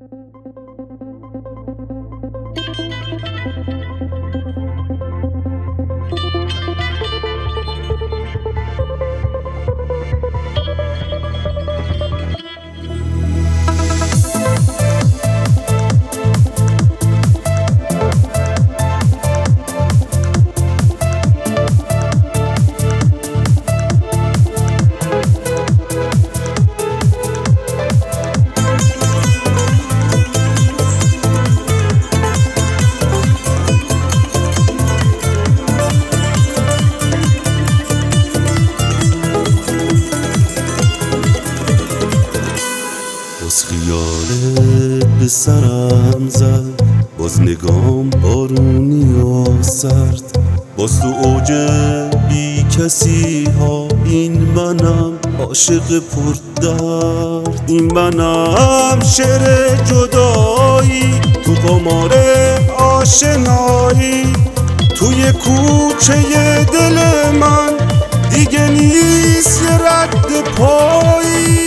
باز خیالت به سرم زد، باز نگام بارونی و سرد، باز تو اوج بی کسی ها. این منم عاشق پردرد، این منم شعر جدایی تو قمار آشنایی. توی کوچه دل من دیگه نیست یه رد پایی.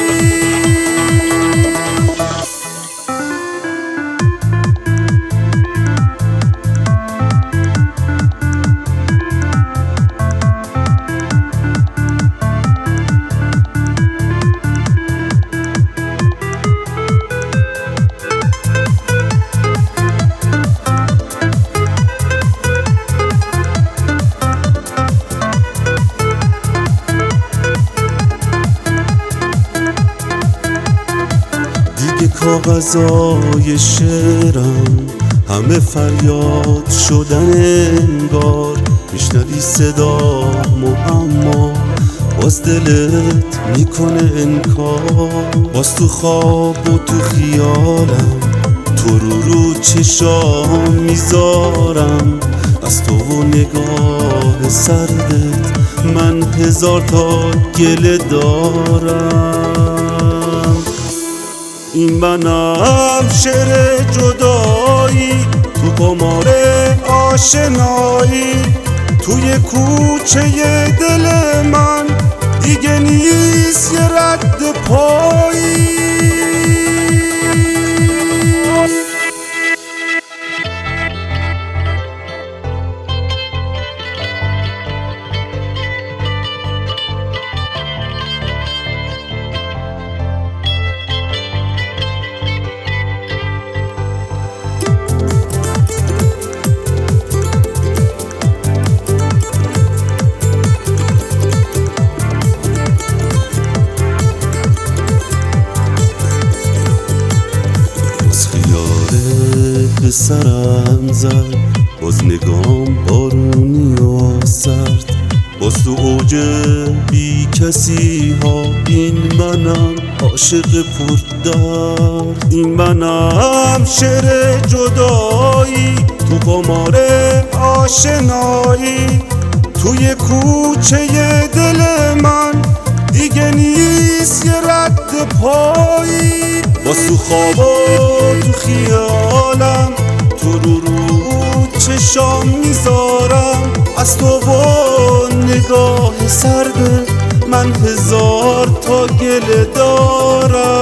کاغذای شعرم همه فریاد شدن انگار. میشنوی صدامو اما باز دلت میکنه انکار. باز تو خواب و تو خیالم تو رو چشام میذارم. از تو و نگاه سردت من هزار تا گله دارم. این منم شعر جدایی تو قمار آشنایی. توی کوچه دل من دیگه نیست یه رد پایی. به سرم زد، باز نگام بارونی و سرد، باز تو اوج بی کسی ها. این منم عاشق پردرد، این منم شعر جدایی تو قمار آشنایی. توی کوچه دل من دیگه نیست یه رد پایی. باز تو خواب و تو خیالم تو رو چشام میذارم. از تو و نگاه سرد من هزار تا گله دارم.